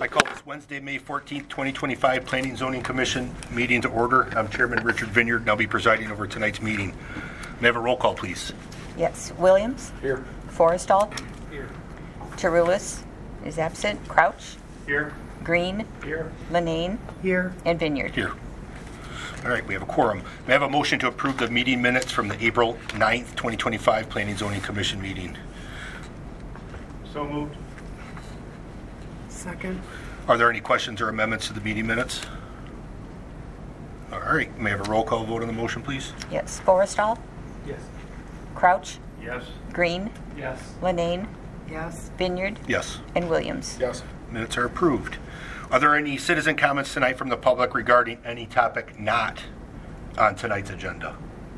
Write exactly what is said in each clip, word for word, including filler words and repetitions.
I call this Wednesday, May fourteenth, twenty twenty-five Planning Zoning Commission meeting to order. I'm Chairman Richard Vineyard, and I'll be presiding over tonight's meeting. May I have a roll call, please? Yes. Williams? Here. Forrestal? Here. Tarulis is absent. Crouch? Here. Green? Here. Linane? Here. And Vineyard. Here. All right, we have a quorum. May I have a motion to approve the meeting minutes from the April ninth, twenty twenty-five Planning Zoning Commission meeting? So moved. Second. Are there any questions or amendments to the meeting minutes? All right, may I have a roll call vote on the motion, please? Yes. Forrestal? Yes. Crouch? Yes. Green? Yes. Linane? Yes. Vineyard? Yes. And Williams. Yes. Minutes are approved. Are there any citizen comments tonight from the public regarding any topic not on tonight's agenda?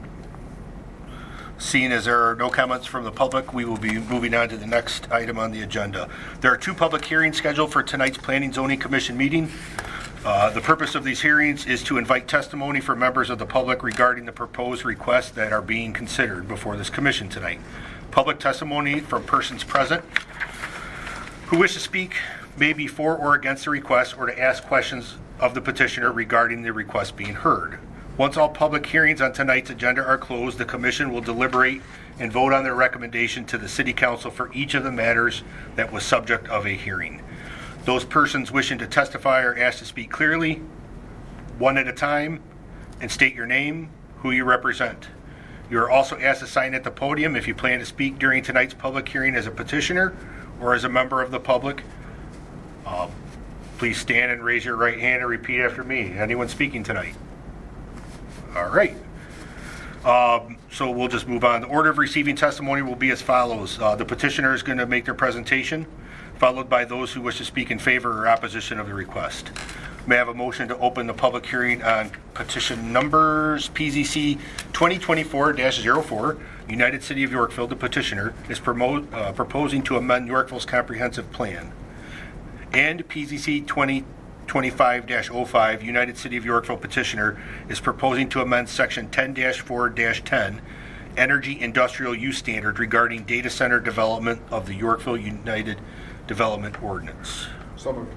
Seeing as there are no comments from the public, we will be moving on to the next item on the agenda. There are two public hearings scheduled for tonight's Planning Zoning Commission meeting. Uh, the purpose of these hearings is to invite testimony from members of the public regarding the proposed requests that are being considered before this commission tonight. Public testimony from persons present who wish to speak may be for or against the request or to ask questions of the petitioner regarding the request being heard. Once all public hearings on tonight's agenda are closed, the commission will deliberate and vote on their recommendation to the city council for each of the matters that was subject of a hearing. Those persons wishing to testify are asked to speak clearly, one at a time, and state your name, who you represent. You are also asked to sign at the podium if you plan to speak during tonight's public hearing as a petitioner or as a member of the public. Uh, please stand and raise your right hand and repeat after me. Anyone speaking tonight? All right. Um, so we'll just move on. The order of receiving testimony will be as follows. Uh, the petitioner is going to make their presentation, followed by those who wish to speak in favor or opposition of the request. May I have a motion to open the public hearing on petition numbers P Z C twenty twenty-four dash zero four, United City of Yorkville. The petitioner is promote, uh, proposing to amend Yorkville's comprehensive plan. And P Z C twenty twenty-five dash oh five, United City of Yorkville petitioner is proposing to amend section ten dash four dash ten, Energy Industrial Use Standard regarding data center development of the Yorkville United Development Ordinance. So moved.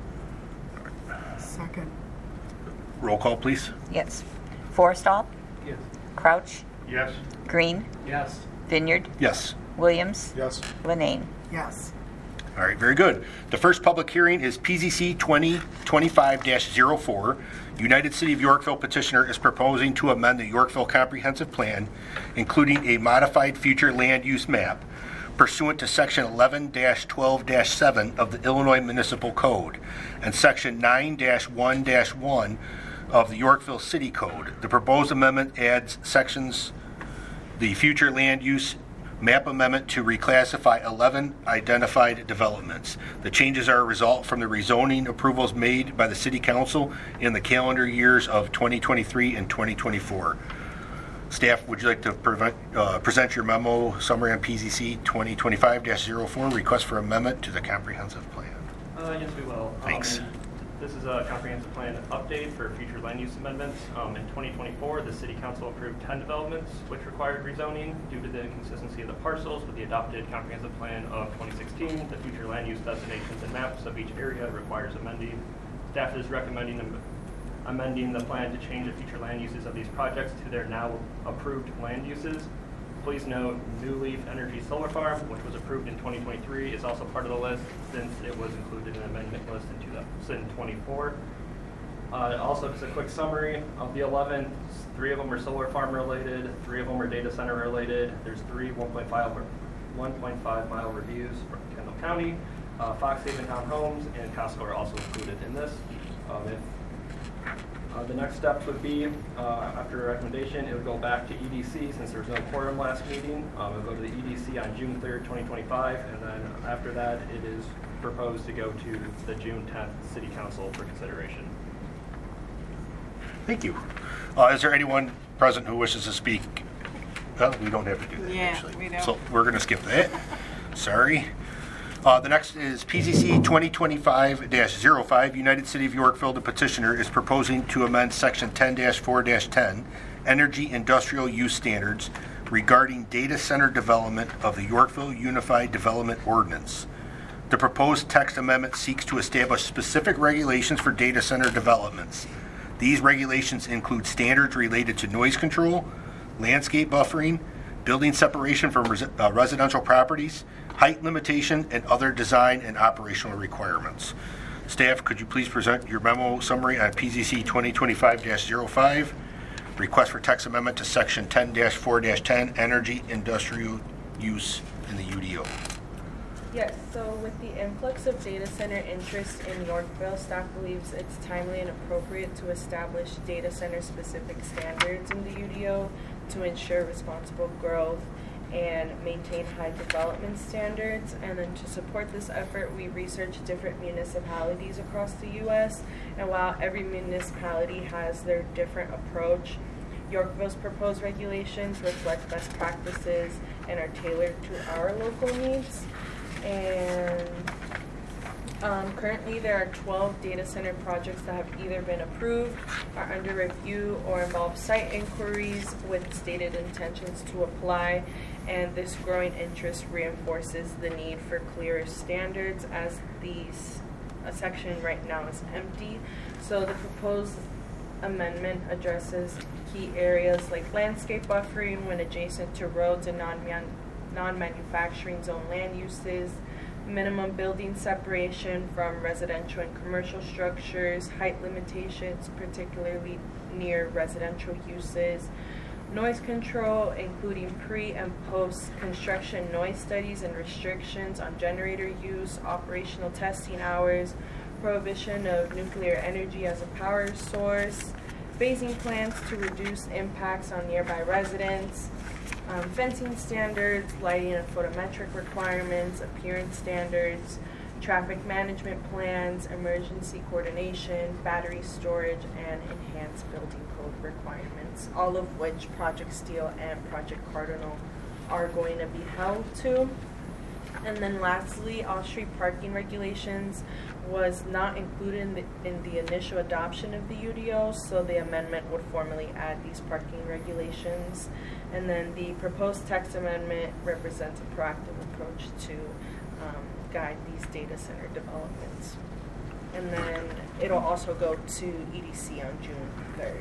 Second. Roll call, please. Yes. Forrestal? Yes. Crouch? Yes. Green? Yes. Vineyard? Yes. Williams? Yes. Linane? Yes. All right, very good. The first public hearing is P Z C twenty twenty-five dash zero four. United City of Yorkville petitioner is proposing to amend the Yorkville Comprehensive Plan, including a modified future land use map pursuant to section eleven dash twelve dash seven of the Illinois Municipal Code and section nine dash one dash one of the Yorkville City Code. The proposed amendment adds sections, the future land use map amendment to reclassify eleven identified developments. The changes are a result from the rezoning approvals made by the City Council in the calendar years of twenty twenty-three and twenty twenty-four. Staff, would you like to prevent, uh, present your memo summary on P Z C twenty twenty-five dash zero four, request for amendment to the comprehensive plan? Uh, yes, we will. Thanks. Um, this is a comprehensive plan update for future land use amendments. Um, in twenty twenty-four, the City Council approved ten developments which required rezoning due to the inconsistency of the parcels with the adopted comprehensive plan of twenty sixteen. The future land use designations and maps of each area requires amending. Staff is recommending am- amending the plan to change the future land uses of these projects to their now approved land uses. Please note, New Leaf Energy Solar Farm, which was approved in twenty twenty-three, is also part of the list since it was included in the amendment list in two thousand twenty-four. Uh, also, just a quick summary of the eleven, three of them are solar farm related, three of them are data center related. There's three one point five mile reviews from Kendall County. Uh, Fox Haven Town Homes and Costco are also included in this. Um, if Uh, the next steps would be, uh, after a recommendation, it would go back to E D C since there was no quorum last meeting. Um, it would go to the E D C on June third, twenty twenty-five, and then after that, it is proposed to go to the June tenth City Council for consideration. Thank you. Uh, is there anyone present who wishes to speak? Well, we don't have to do that, Yeah, actually. we don't. So we're going to skip that. Sorry. Uh, the next is P Z C twenty twenty-five dash zero five, United City of Yorkville. The petitioner is proposing to amend section ten dash four dash ten, Energy Industrial Use Standards regarding data center development of the Yorkville Unified Development Ordinance. The proposed text amendment seeks to establish specific regulations for data center developments. These regulations include standards related to noise control, landscape buffering, building separation from res- uh, residential properties, height limitation, and other design and operational requirements. Staff, could you please present your memo summary on P Z C twenty twenty-five dash oh five, request for text amendment to section ten dash four dash ten, energy industrial use in the U D O? Yes, so with the influx of data center interest in Yorkville, staff believes it's timely and appropriate to establish data center specific standards in the U D O to ensure responsible growth and maintain high development standards. And then to support this effort, we researched different municipalities across the U S And while every municipality has their different approach, Yorkville's proposed regulations reflect best practices and are tailored to our local needs. And um, currently there are twelve data center projects that have either been approved, are under review, or involve site inquiries with stated intentions to apply. And this growing interest reinforces the need for clearer standards, as the uh, section right now is empty. So the proposed amendment addresses key areas like landscape buffering when adjacent to roads and non-man non-manufacturing zone land uses, minimum building separation from residential and commercial structures, height limitations, particularly near residential uses, noise control, including pre- and post-construction noise studies and restrictions on generator use, operational testing hours, prohibition of nuclear energy as a power source, phasing plans to reduce impacts on nearby residents, Um, fencing standards, lighting and photometric requirements, appearance standards, traffic management plans, emergency coordination, battery storage, and enhanced building code requirements, all of which Project Steel and Project Cardinal are going to be held to. And then lastly, off-street parking regulations was not included in the, in the initial adoption of the U D O, so the amendment would formally add these parking regulations. And then the proposed text amendment represents a proactive approach to um, guide these data center developments. And then it'll also go to E D C on June third.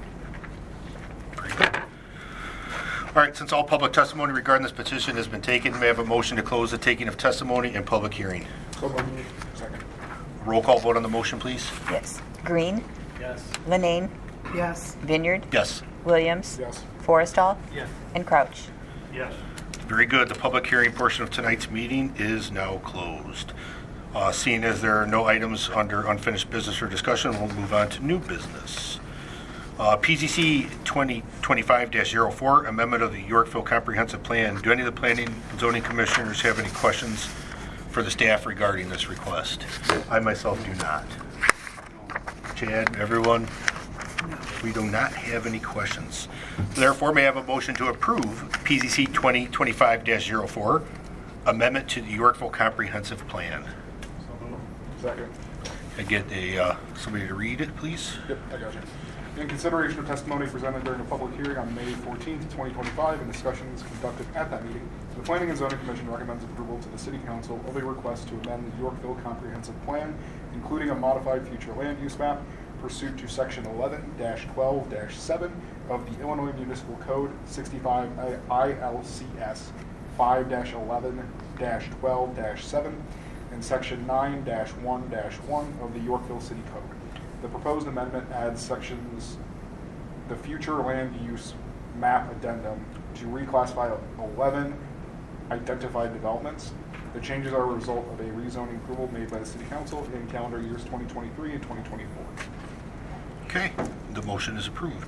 All right, since all public testimony regarding this petition has been taken, may I have a motion to close the taking of testimony and public hearing? So moved. Second. Roll call vote on the motion, please. Yes. Green, Yes. Linane, Yes. Vineyard, Yes. Williams, Yes. Forrestal, Yes. and Crouch. Yes. Very good. The public hearing portion of tonight's meeting is now closed. Uh, Seeing as there are no items under unfinished business or discussion, we'll move on to new business. Uh, P Z C twenty twenty-five dash oh four, amendment of the Yorkville Comprehensive Plan. Do any of the planning and zoning commissioners have any questions for the staff regarding this request? I myself do not. Chad, everyone? We do not have any questions. Therefore, may I have a motion to approve P Z C twenty twenty-five dash oh four, amendment to the Yorkville Comprehensive Plan? So moved. Second. I get a, uh, somebody to read it, please? Yep, I got you. In consideration of testimony presented during a public hearing on May fourteenth, twenty twenty-five, and discussions conducted at that meeting, the Planning and Zoning Commission recommends approval to the City Council of a request to amend the Yorkville Comprehensive Plan, including a modified future land use map pursuant to Section eleven dash twelve dash seven of the Illinois Municipal Code sixty-five I L C S five dash eleven dash twelve dash seven and Section nine dash one dash one of the Yorkville City Code. The proposed amendment adds sections, the future land use map addendum, to reclassify eleven identified developments. The changes are a result of a rezoning approval made by the City Council in calendar years twenty twenty-three and twenty twenty-four. Okay, the motion is approved.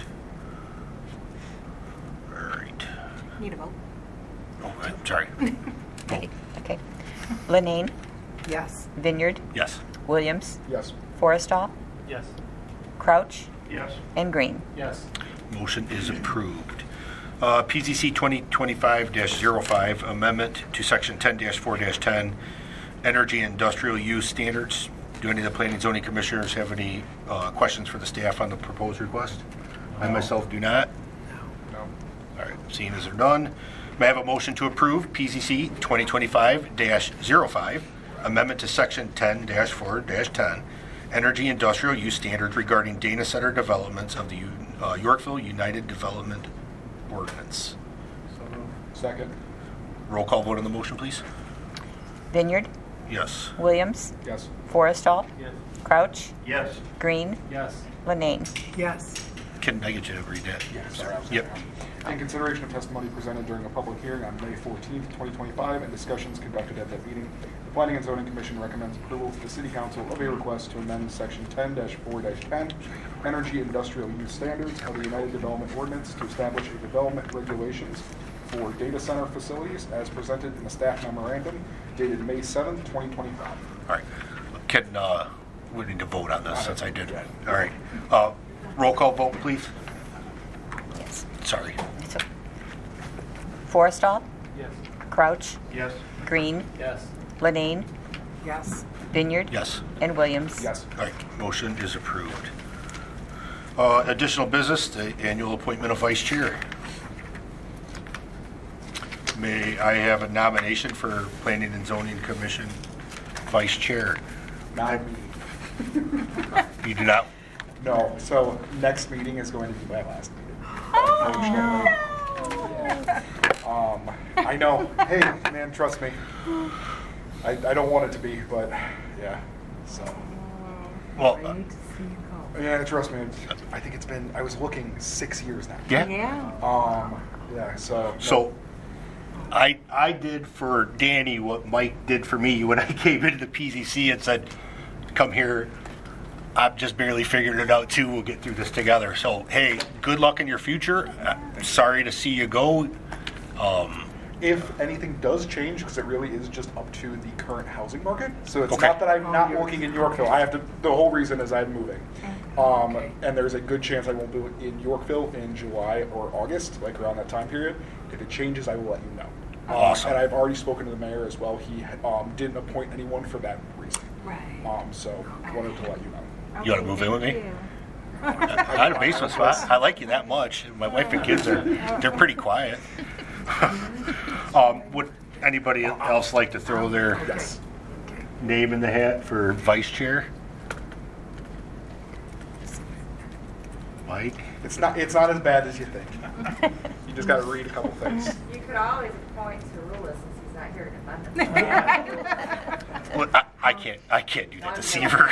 All right. Need a vote? Oh, I'm sorry. Okay. Okay. Linane, Yes. Vineyard, Yes. Williams, Yes. Forrestal, Yes. Crouch, Yes. and Green. Yes. Motion is approved. Uh, P Z C twenty twenty-five dash oh five, amendment to Section ten dash four dash ten, energy and industrial use standards. Do any of the planning and zoning commissioners have any uh, questions for the staff on the proposed request? I myself do not. No. All right, seeing as they're done, may I have a motion to approve P Z C twenty twenty-five dash oh five, amendment to section ten dash four dash ten, energy industrial use standards regarding data center developments of the uh, Yorkville United Development Ordinance. So moved. Second. Roll call vote on the motion, please. Vineyard, Yes. Williams, Yes. Forrestall, Yes. Crouch, Yes. Green, Yes. Linnane. Yes. Can I get you to read that? Yeah, sorry, I was Yep. In consideration of testimony presented during a public hearing on May fourteenth, twenty twenty-five, and discussions conducted at that meeting, the Planning and Zoning Commission recommends approval to the City Council of a request to amend Section ten dash four dash ten, Energy Industrial Use Standards of the United Development Ordinance to establish a development regulations for data center facilities as presented in the staff memorandum dated May seventh, twenty twenty-five. All right. Can, uh, we need to vote on this since I did. All right. Uh, roll call vote, please. Yes. Sorry. It's okay. Forrestall, Yes. Crouch, Yes. Green, Yes. Linnane, Yes. Vineyard, Yes. and Williams. Yes. All right. Motion is approved. Uh, additional business, the annual appointment of vice chair. May I have a nomination for Planning and Zoning Commission vice chair? Not me. You do not? No, so next meeting is going to be my last meeting. Um, I know. Hey, man, trust me. I, I don't want it to be, but yeah. So Well, I uh, need to see you go. yeah, trust me. I think it's been. I was looking six years now. yeah. Yeah. Um. Yeah. So. no. So, I I did for Danny what Mike did for me when I came into the P Z C and said, "Come here. I've just barely figured it out too. We'll get through this together." So, hey, good luck in your future. Uh, sorry to see you go. Um, If anything does change, because it really is just up to the current housing market. So it's Okay. not that I'm Oh, not you're- working in Yorkville. I have to. The whole reason is I'm moving, um, Okay. and there's a good chance I won't be in Yorkville in July or August, like around that time period. If it changes, I will let you know. Um, Awesome. And I've already spoken to the mayor as well. He um, didn't appoint anyone for that reason. Right. Um, so I wanted to let you know. You wanna move in with me? Thank you. I had a basement spot. I like you that much. My wife and kids are they're pretty quiet. um, would anybody else like to throw their Yes. name in the hat for vice chair? Mike? It's not. It's not as bad as you think. You just got to read a couple things. You could always appoint Cerullo since he's not here to defend us. Well, I, I can't. I can't do that to Seaver.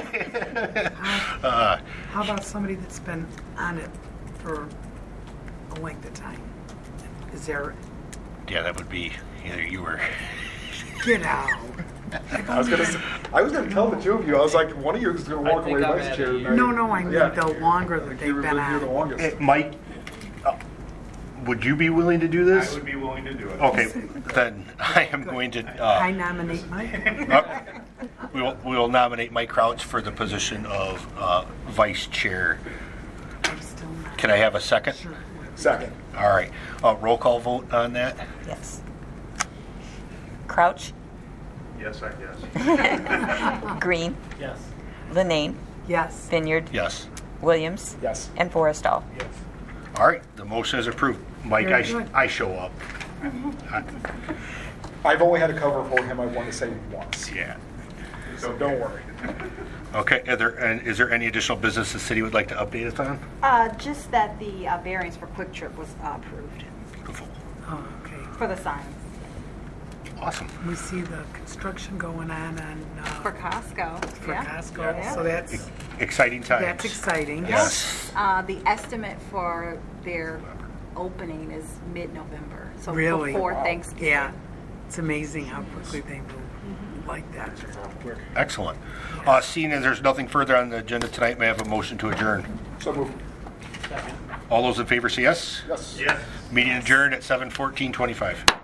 uh, How about somebody that's been on it for a length of time? Is there, yeah, that would be either you or. get out. I was gonna. Say, I was gonna tell the two of you. I was like, one of you is gonna I walk think away I've vice had chair. a and year. I- No, no, I mean Yeah. the longer that Like, they've you were been here the on. longest. Hey, Mike, uh, would you be willing to do this? I would be willing to do it. Okay, then I am going to. Uh, I nominate Mike. Uh, We will, we will nominate Mike Crouch for the position of uh, vice chair. I'm still not Can I have a second? sure. Second. All right. Uh, roll call vote on that? Yes. Crouch, Yes, I guess. Green, Yes. Linnane, Yes. Vineyard, Yes. Williams, Yes. and Forrestall. Yes. All right. The motion is approved. Mike, Very I, sh- good. I show up. I- I've only had to cover for him. I want to say once. yeah. So don't worry. Okay. Are there, and is there any additional business the city would like to update us on? Uh, just that the uh, variance for Quick Trip was uh, approved Beautiful. Oh, okay. for the signs. Awesome. We see the construction going on on, For uh, Costco. for yeah. Costco, Yeah. so that's, Exciting times. that's exciting. Yes. Uh, the estimate for their opening is mid-November, so Really? before Wow. Thanksgiving. Yeah, it's amazing how quickly they move like that. Quick. Excellent. Uh, seeing as there's nothing further on the agenda tonight, may I have a motion to adjourn? So move. Second. All those in favor say yes. Yes. Yes. Meeting adjourned at seven fourteen twenty-five.